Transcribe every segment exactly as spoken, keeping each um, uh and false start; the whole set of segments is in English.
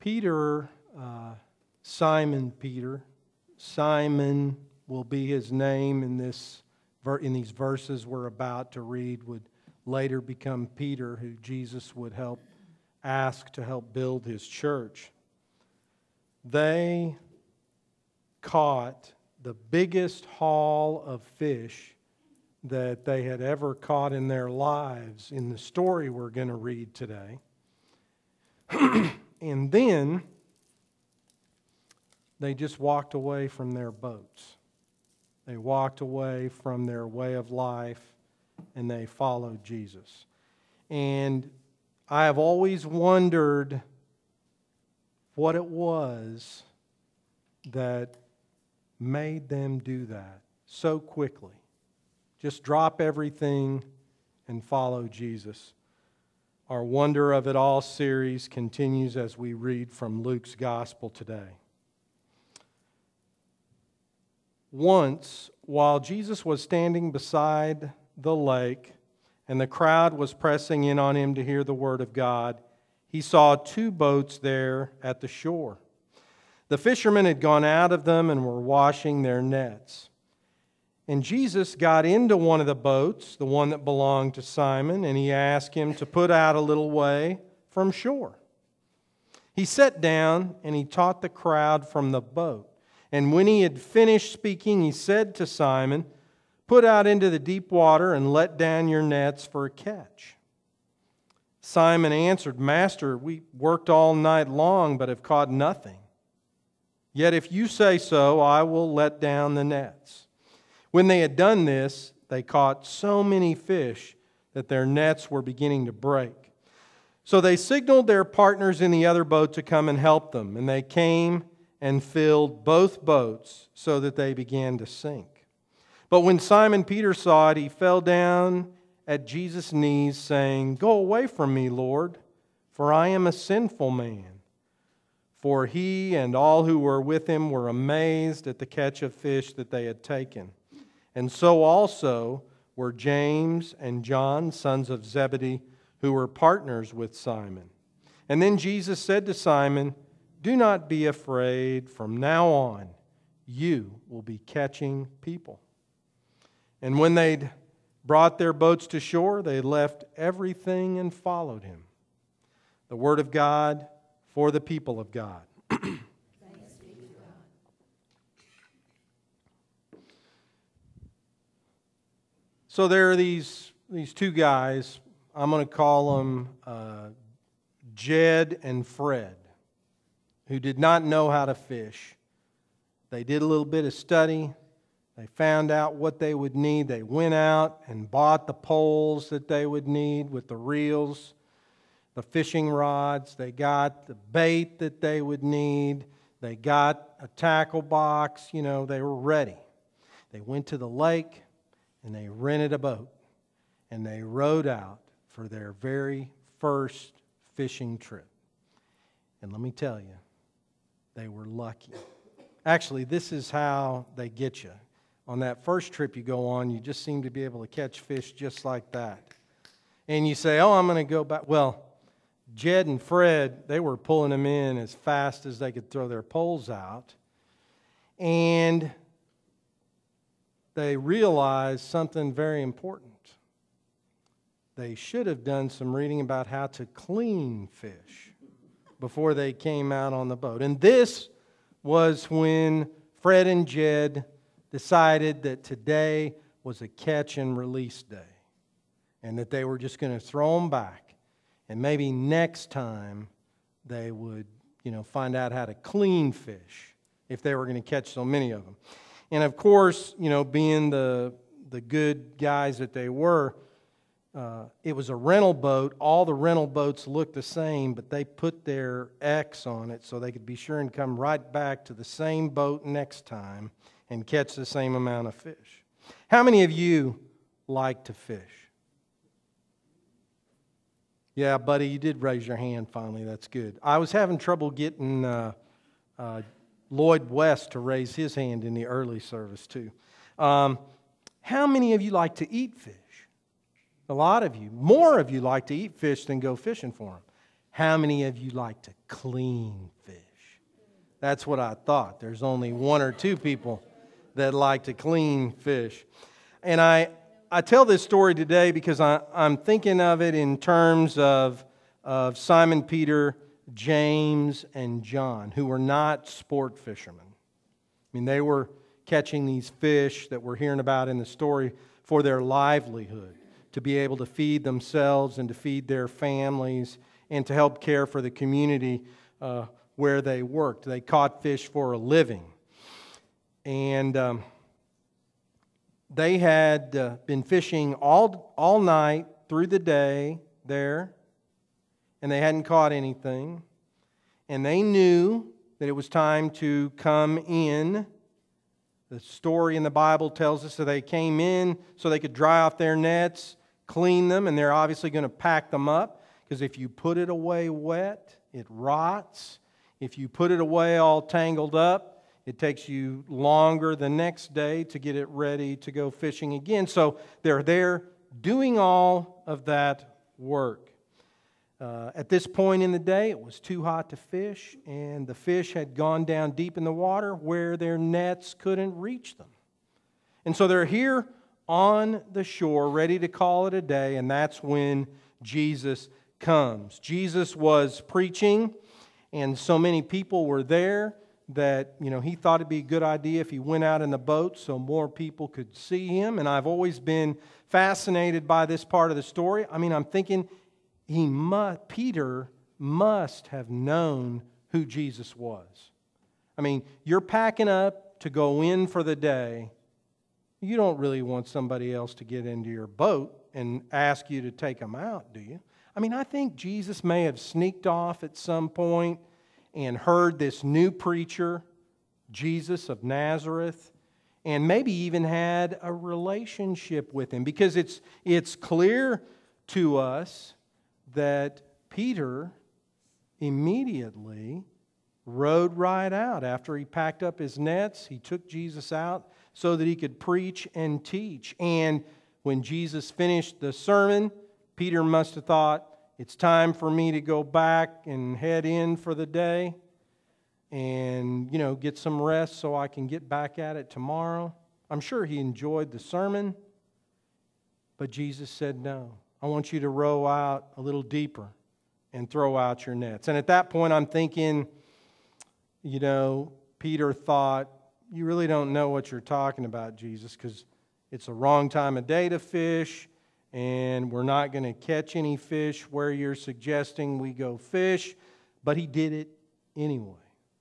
Peter, uh, Simon Peter, Simon will be his name in this in these verses we're about to read, would later become Peter, who Jesus would help ask to help build his church. They caught the biggest haul of fish that they had ever caught in their lives in the story we're going to read today. And then they just walked away from their boats. They walked away from their way of life and they followed Jesus. And I have always wondered what it was that made them do that so quickly. Just drop everything and follow Jesus. Our Wonder of It All series continues as we read from Luke's Gospel today. Once, while Jesus was standing beside the lake and the crowd was pressing in on him to hear the word of God, he saw two boats there at the shore. The fishermen had gone out of them and were washing their nets. And Jesus got into one of the boats, the one that belonged to Simon, and he asked him to put out a little way from shore. He sat down and he taught the crowd from the boat. And when he had finished speaking, he said to Simon, "Put out into the deep water and let down your nets for a catch." Simon answered, "Master, we worked all night long but have caught nothing. Yet if you say so, I will let down the nets." When they had done this, they caught so many fish that their nets were beginning to break. So they signaled their partners in the other boat to come and help them, and they came and filled both boats so that they began to sink. But when Simon Peter saw it, he fell down at Jesus' knees, saying, "Go away from me, Lord, for I am a sinful man." For he and all who were with him were amazed at the catch of fish that they had taken. And so also were James and John, sons of Zebedee, who were partners with Simon. And then Jesus said to Simon, "Do not be afraid. From now on, you will be catching people." And when they'd brought their boats to shore, they left everything and followed him. The word of God for the people of God. Thanks be to God. So there are these, these two guys. I'm going to call them uh, Jed and Fred, who did not know how to fish. They did a little bit of study. They found out what they would need. They went out and bought the poles that they would need with the reels, the fishing rods. They got the bait that they would need. They got a tackle box. You know, they were ready. They went to the lake and they rented a boat and they rowed out for their very first fishing trip. And let me tell you, they were lucky. Actually, this is how they get you. On that first trip you go on, you just seem to be able to catch fish just like that. And you say, "Oh, I'm going to go back." Well, Jed and Fred, they were pulling them in as fast as they could throw their poles out. And they realized something very important. They should have done some reading about how to clean fish before they came out on the boat. And this was when Fred and Jed decided that today was a catch and release day and that they were just going to throw them back, and maybe next time they would, you know, find out how to clean fish if they were going to catch so many of them. And of course, you know, being the the good guys that they were, uh, it was a rental boat. All the rental boats looked the same, but they put their X on it so they could be sure and come right back to the same boat next time and catch the same amount of fish. How many of you like to fish? Yeah, buddy, you did raise your hand finally. That's good. I was having trouble getting uh, uh, Lloyd West to raise his hand in the early service too. Um, how many of you like to eat fish? A lot of you. More of you like to eat fish than go fishing for them. How many of you like to clean fish? That's what I thought. There's only one or two people that like to clean fish. And I, I tell this story today because I, I'm thinking of it in terms of, of Simon Peter, James, and John, who were not sport fishermen. I mean, they were catching these fish that we're hearing about in the story for their livelihood, to be able to feed themselves and to feed their families and to help care for the community uh, where they worked. They caught fish for a living. And um, they had uh, been fishing all, all night through the day there, and they hadn't caught anything. And they knew that it was time to come in. The story in the Bible tells us that they came in so they could dry off their nets, clean them, and they're obviously going to pack them up, because if you put it away wet, it rots. If you put it away all tangled up, it takes you longer the next day to get it ready to go fishing again. So they're there doing all of that work. Uh, at this point in the day, it was too hot to fish, and the fish had gone down deep in the water where their nets couldn't reach them. And so they're here on the shore, ready to call it a day, and that's when Jesus comes. Jesus was preaching, and so many people were there that, you know, he thought it'd be a good idea if he went out in the boat so more people could see him. And I've always been fascinated by this part of the story. I mean, I'm thinking he must, Peter must have known who Jesus was. I mean, you're packing up to go in for the day. You don't really want somebody else to get into your boat and ask you to take them out, do you? I mean, I think Jesus may have sneaked off at some point and heard this new preacher, Jesus of Nazareth, and maybe even had a relationship with him, because it's, it's clear to us that Peter immediately rode right out. After he packed up his nets, he took Jesus out so that he could preach and teach. And when Jesus finished the sermon, Peter must have thought, it's time for me to go back and head in for the day and, you know, get some rest so I can get back at it tomorrow. I'm sure he enjoyed the sermon, but Jesus said, no, I want you to row out a little deeper and throw out your nets. And at that point, I'm thinking, you know, Peter thought, you really don't know what you're talking about, Jesus, because it's the wrong time of day to fish, and we're not going to catch any fish where you're suggesting we go fish. But he did it anyway.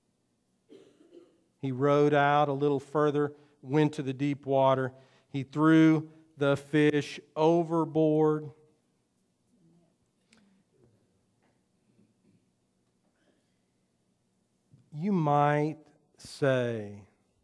He rowed out a little further, went to the deep water. He threw the fish overboard. You might say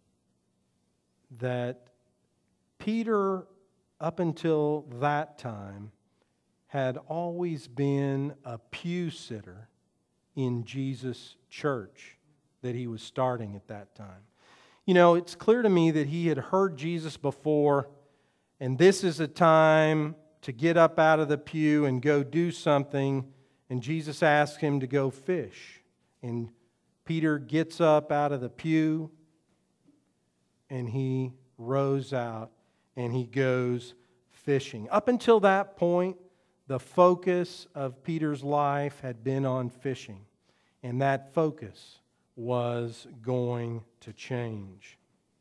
that Peter, up until that time, had always been a pew sitter in Jesus' church that he was starting at that time. You know, it's clear to me that he had heard Jesus before, and this is a time to get up out of the pew and go do something, and Jesus asked him to go fish. And Peter gets up out of the pew, and he rows out, and he goes fishing. Up until that point, the focus of Peter's life had been on fishing, and that focus was going to change.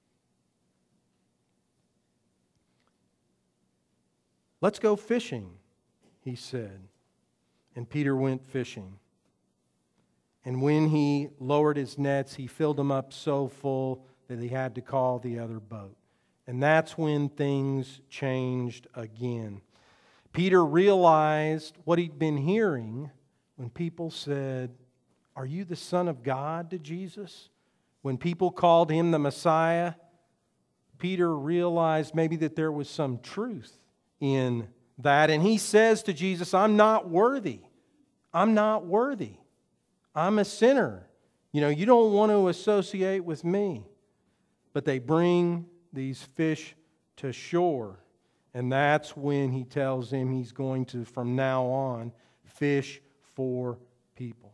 Let's go fishing, he said. And Peter went fishing. And when he lowered his nets, he filled them up so full that he had to call the other boat. And that's when things changed again. Peter realized what he'd been hearing when people said, "Are you the Son of God?" to Jesus. When people called him the Messiah, Peter realized maybe that there was some truth in that. And he says to Jesus, "I'm not worthy. I'm not worthy. I'm a sinner. You know, you don't want to associate with me." But they bring these fish to shore. And that's when he tells him he's going to, from now on, fish for people.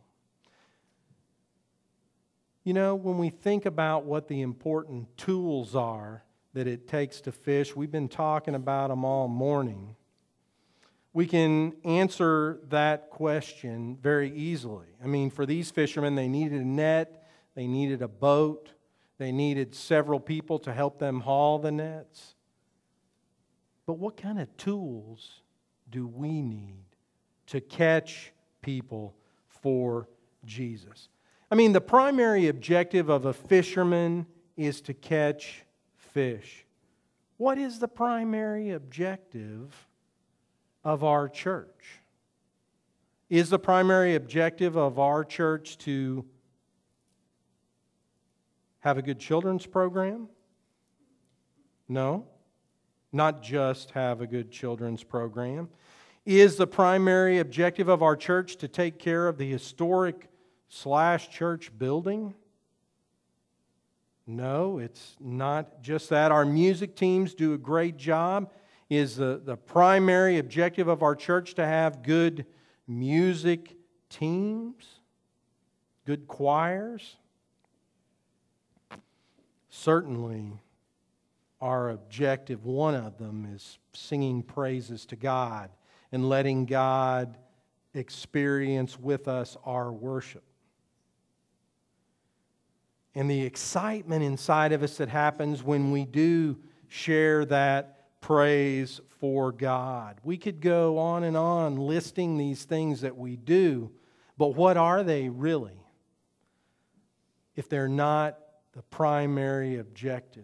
You know, when we think about what the important tools are that it takes to fish, we've been talking about them all morning. We can answer that question very easily. I mean, for these fishermen, they needed a net, they needed a boat, they needed several people to help them haul the nets. But what kind of tools do we need to catch people for Jesus? I mean, the primary objective of a fisherman is to catch fish. What is the primary objective of our church? Is the primary objective of our church to have a good children's program? No, not just have a good children's program. Is the primary objective of our church to take care of the historic slash church building? No, it's not just that. Our music teams do a great job. Is the, the primary objective of our church to have good music teams? Good choirs? Certainly, our objective, one of them, is singing praises to God and letting God experience with us our worship. And the excitement inside of us that happens when we do share that praise for God. We could go on and on listing these things that we do, but what are they really if they're not the primary objective?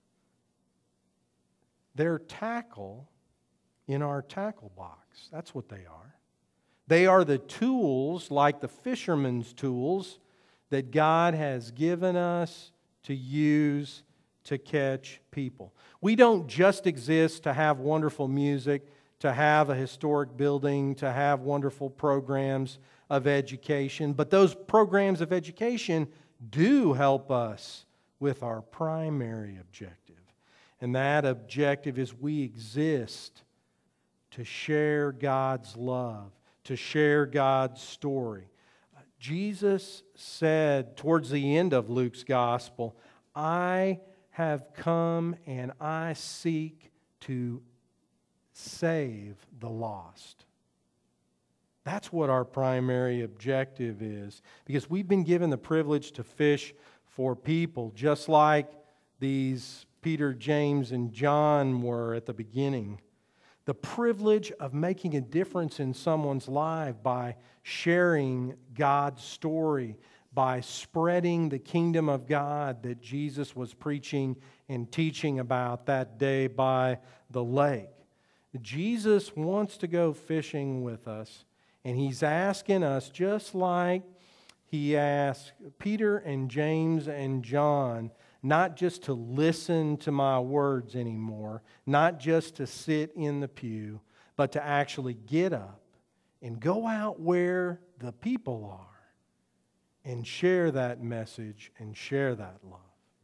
They're tackle in our tackle box. That's what they are. They are the tools, like the fisherman's tools, that God has given us to use to catch people. We don't just exist to have wonderful music, to have a historic building, to have wonderful programs of education, but those programs of education do help us with our primary objective. And that objective is we exist to share God's love, to share God's story. Jesus said towards the end of Luke's gospel, I have come and I seek to save the lost. That's what our primary objective is, because we've been given the privilege to fish for people, just like these Peter, James, and John were at the beginning. The privilege of making a difference in someone's life by sharing God's story, by spreading the kingdom of God that Jesus was preaching and teaching about that day by the lake. Jesus wants to go fishing with us, and He's asking us, just like He asked Peter and James and John, not just to listen to my words anymore, not just to sit in the pew, but to actually get up and go out where the people are and share that message and share that love.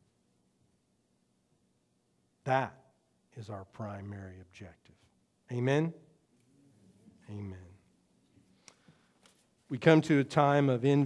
That is our primary objective. Amen? Amen. We come to a time of invitation.